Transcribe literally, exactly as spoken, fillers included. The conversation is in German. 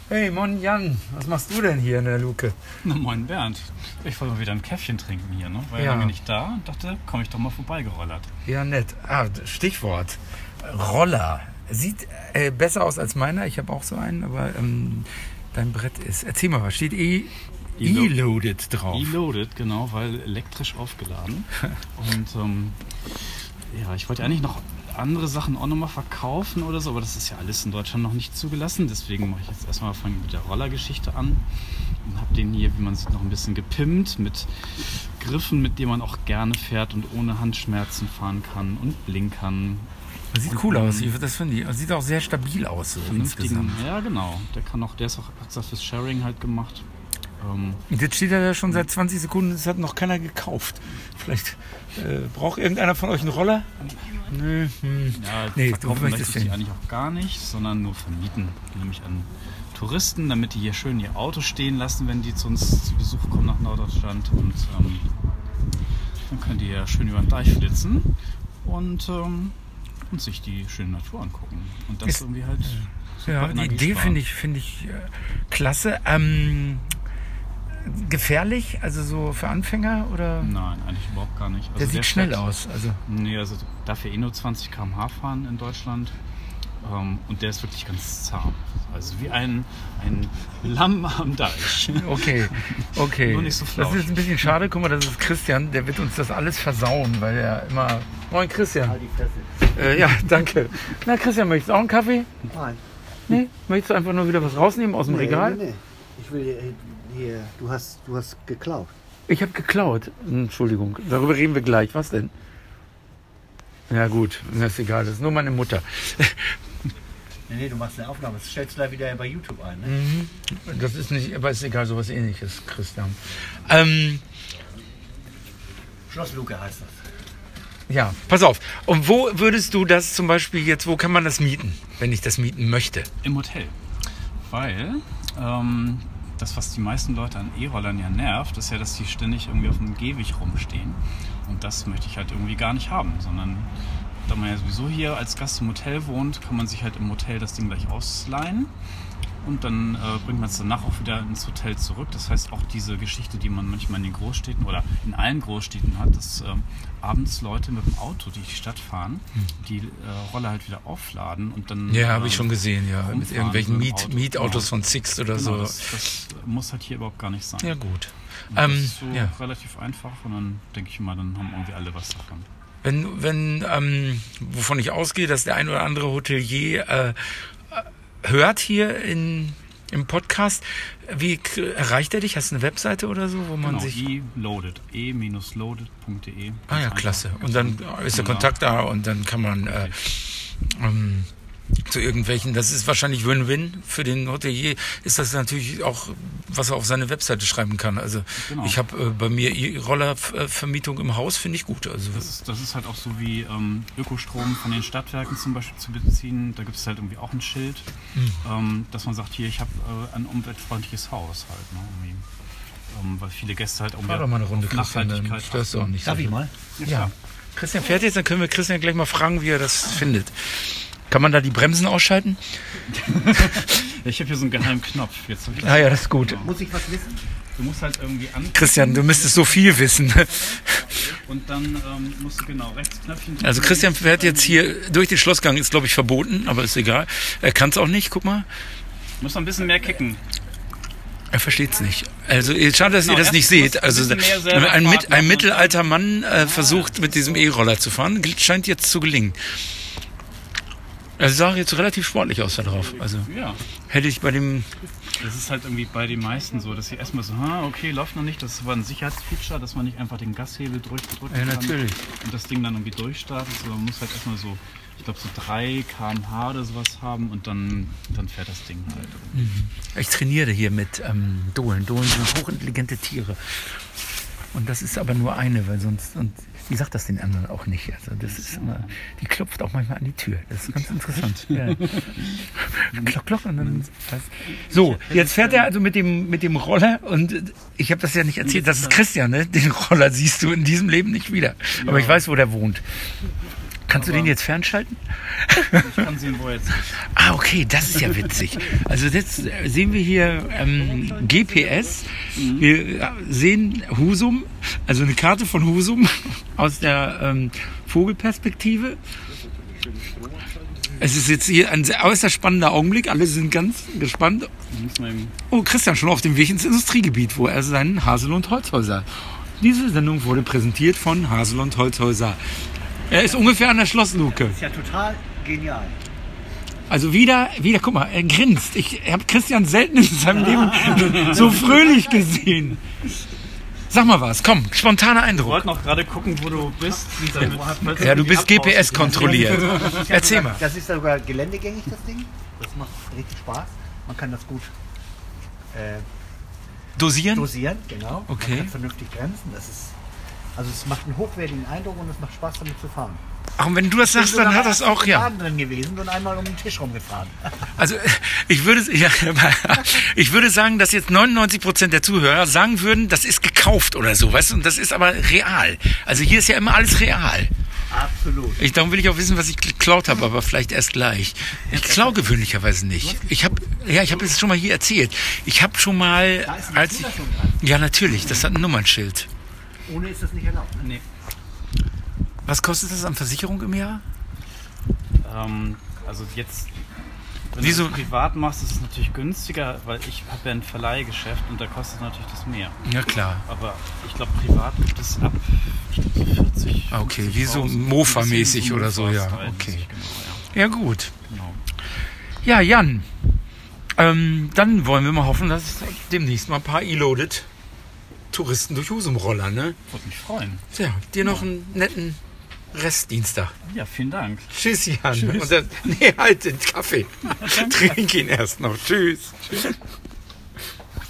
Hey, moin Jan, was machst du denn hier in der Luke? Na moin Bernd, ich wollte mal wieder ein Käffchen trinken hier, ne? War ja lange nicht da und dachte, komm ich doch mal vorbeigerollert. Ja, nett. Ah, Stichwort. Roller. Sieht äh, besser aus als meiner, ich habe auch so einen, aber ähm, dein Brett ist... Erzähl mal, was steht E... E-Loaded drauf? E-Loaded, genau, weil elektrisch aufgeladen. Und ähm, ja, ich wollte eigentlich noch andere Sachen auch nochmal verkaufen oder so, aber das ist ja alles in Deutschland noch nicht zugelassen. Deswegen mache ich jetzt erstmal fange mit der Rollergeschichte an und habe den hier, wie man sieht, noch ein bisschen gepimpt mit Griffen, mit denen man auch gerne fährt und ohne Handschmerzen fahren kann und blinkern. Das sieht und cool aus, das finde ich. Das sieht auch sehr stabil aus. So insgesamt. Ja, genau. Der kann auch, der ist auch extra fürs Sharing halt gemacht. Ähm, Jetzt steht er da schon seit zwanzig Sekunden, das hat noch keiner gekauft. Vielleicht äh, braucht irgendeiner von euch einen Roller? Nö. Hm. Ja, nee, verkaufen möchte ich die eigentlich auch gar nicht, sondern nur vermieten. Nämlich an Touristen, damit die hier schön ihr Auto stehen lassen, wenn die zu uns zu Besuch kommen nach Norddeutschland. Und ähm, dann können die ja schön über den Deich flitzen und, ähm, und sich die schöne Natur angucken. Und das ist irgendwie halt... Ja, die Idee finde ich, find ich äh, klasse. Ähm, gefährlich, also so für Anfänger oder? Nein, eigentlich überhaupt gar nicht. Also der sieht der schnell fährt, aus. Also. Nee, also darf ja eh nur zwanzig Kilometer pro Stunde fahren in Deutschland. Ähm, und der ist wirklich ganz zahm. Also wie ein, ein Lamm am Deich. Okay, okay. Nur nicht so flauschig. Das ist ein bisschen schade. Guck mal, das ist Christian. Der wird uns das alles versauen, weil er immer... Moin Christian. Halt die Fresse. Äh, ja, danke. Na Christian, möchtest du auch einen Kaffee? Nein. Nee? Möchtest du einfach nur wieder was rausnehmen aus dem nee, Regal? Nee, nee. Ich will hier, hier du, hast, du hast geklaut. Ich habe geklaut. Entschuldigung, darüber reden wir gleich. Was denn? Ja gut, das ist egal, das ist nur meine Mutter. Nee, nee, du machst eine Aufnahme. Das stellst du da wieder bei YouTube ein, ne? Mhm. Das ist nicht, aber ist egal, sowas Ähnliches, Christian. Ähm, Schloss Luke heißt das. Ja, pass auf. Und wo würdest du das zum Beispiel jetzt, wo kann man das mieten, wenn ich das mieten möchte? Im Hotel. Weil ähm, das, was die meisten Leute an E-Rollern ja nervt, ist ja, dass die ständig irgendwie auf dem Gehweg rumstehen. Und das möchte ich halt irgendwie gar nicht haben, sondern da man ja sowieso hier als Gast im Hotel wohnt, kann man sich halt im Hotel das Ding gleich ausleihen. Und dann äh, bringt man es danach auch wieder ins Hotel zurück. Das heißt, auch diese Geschichte, die man manchmal in den Großstädten oder in allen Großstädten hat, dass äh, abends Leute mit dem Auto durch die Stadt fahren, die äh, Roller halt wieder aufladen und dann... Ja, äh, habe ich schon gesehen, ja. Mit irgendwelchen mit Miet, Mietautos genau. von Sixt oder genau, so. Das, das muss halt hier überhaupt gar nicht sein. Ja, gut. Und ähm, das ist so ja. relativ einfach und dann denke ich mal, dann haben irgendwie alle was davon. Wenn, wenn ähm, wovon ich ausgehe, dass der ein oder andere Hotelier äh, hört hier in, im Podcast, wie erreicht er dich? Hast du eine Webseite oder so, wo man genau, sich... e-loaded, e loaded punkt de. Ah ja, klasse. Und dann ist der Kontakt da und dann kann man äh, ähm, zu irgendwelchen, das ist wahrscheinlich Win-Win für den Hotelier, ist das natürlich auch, was er auf seine Webseite schreiben kann. Also genau. Ich habe äh, bei mir E-Roller-Vermietung im Haus, finde ich gut. Also das ist, das ist halt auch so wie ähm, Ökostrom von den Stadtwerken zum Beispiel zu beziehen. Da gibt es halt irgendwie auch ein Schild, hm. ähm, dass man sagt, hier, ich habe äh, ein umweltfreundliches Haus halt. Ne, irgendwie. Ähm, weil viele Gäste halt irgendwie Fahr doch mal eine Runde, Christian, dann störst du auch nicht. Darf ich mal? Ja, ja. Christian fährt jetzt, dann können wir Christian gleich mal fragen, wie er das findet. Kann man da die Bremsen ausschalten? Ich habe hier so einen geheimen Knopf. Jetzt ah ja, das ist gut. Muss ich was wissen? Du musst halt irgendwie an. Christian, du müsstest so viel wissen. Und dann ähm, musst du genau rechts Knöpfchen. Also Christian fährt jetzt hier durch den Schlossgang, ist glaube ich verboten, aber ist egal. Er kann es auch nicht, guck mal. Muss noch ein bisschen mehr kicken. Er versteht es nicht. Also schade, dass genau, ihr das nicht seht. Also ein, ein, ein mittelalter Mann äh, ah, versucht mit diesem E-Roller zu fahren. Scheint jetzt zu gelingen. Also sah jetzt relativ sportlich aus da drauf. Also ja. Hätte ich bei dem... Das ist halt irgendwie bei den meisten so, dass sie erstmal so, ha, okay, läuft noch nicht. Das war ein Sicherheitsfeature, dass man nicht einfach den Gashebel drücken kann. Ja, natürlich. Und das Ding dann irgendwie durchstartet. So, man muss halt erstmal so, ich glaube so drei Kilometer pro Stunde oder sowas haben und dann, dann fährt das Ding halt. Mhm. Ich trainiere hier mit ähm, Dohlen. Dohlen sind hochintelligente Tiere. Und das ist aber nur eine, weil sonst... Und die sagt das den anderen auch nicht. Also das ist immer, die klopft auch manchmal an die Tür. Das ist ganz interessant. Ja. Klock, klock und dann. So, jetzt fährt er also mit dem mit dem Roller und ich habe das ja nicht erzählt. Das ist Christian, ne? Den Roller siehst du in diesem Leben nicht wieder. Aber ich weiß, wo der wohnt. Kannst du Aber den jetzt fernschalten? Ich kann sehen, wo er jetzt ist. Ah, okay, das ist ja witzig. Also jetzt sehen wir hier ähm, G P S. Wir sehen Husum, also eine Karte von Husum aus der ähm, Vogelperspektive. Es ist jetzt hier ein sehr äußerst spannender Augenblick. Alle sind ganz gespannt. Oh, Christian, schon auf dem Weg ins Industriegebiet, wo er seinen Hasel- und Holzhäuser. Diese Sendung wurde präsentiert von Hasel- und Holzhäuser. Er ist ungefähr an der Schlossluke. Das ist ja total genial. Also wieder, wieder, guck mal, er grinst. Ich habe Christian selten in seinem Leben so fröhlich gesehen. Sag mal was, komm, spontaner Ich Eindruck. wollte noch gerade gucken, wo du bist. Damit, Ja, du bist G P S kontrolliert. Das ist ja Erzähl sogar, mal. Das ist ja sogar geländegängig, das Ding. Das macht richtig Spaß. Man kann das gut äh, Dosieren? dosieren, genau. Okay. Man kann vernünftig bremsen. Das ist, also es macht einen hochwertigen Eindruck und es macht Spaß damit zu fahren. Ach, und wenn du das sagst, Ich bin dann sogar hat das auch, ja. im Laden drin gewesen und einmal um den Tisch rumgefahren. Also ich würde, ja, ich würde sagen, dass jetzt neunundneunzig Prozent der Zuhörer sagen würden, das ist gekauft oder so, weißt du? Und das ist aber real. Also hier ist ja immer alles real. Absolut. Ich, darum will ich auch wissen, was ich geklaut habe, aber vielleicht erst gleich. Ich klaue gewöhnlicherweise nicht. Ich habe, ja, ich habe es schon mal hier erzählt. Ich habe schon mal, Da ist eine als ich, Zulassung dran. ja natürlich, das hat ein Nummernschild. Ohne ist das nicht erlaubt. Ne? nee. Was kostet das an Versicherung im Jahr? Ähm, also jetzt, wenn Wieso? du es privat machst, ist es natürlich günstiger, weil ich habe ja ein Verleihgeschäft und da kostet natürlich das mehr. Ja klar. Aber ich glaube, privat gibt es ab ich glaub, so vierzig. Ah, okay, wie so fünfzigtausend, Mofa-mäßig ein bisschen oder so, ja, Mofa-Style, okay. weiß ich Genau, Ja gut. ja. Genau. Ja, Jan, ähm, dann wollen wir mal hoffen, dass demnächst mal ein paar E-Loaded Touristen durch Husum rollern, ne? Würde mich freuen. Tja, dir noch einen netten Restdienstag. Ja, vielen Dank. Tschüss, Jan. Tschüss. Und dann, nee, halt den Kaffee. Trink ihn erst noch. Tschüss. Tschüss.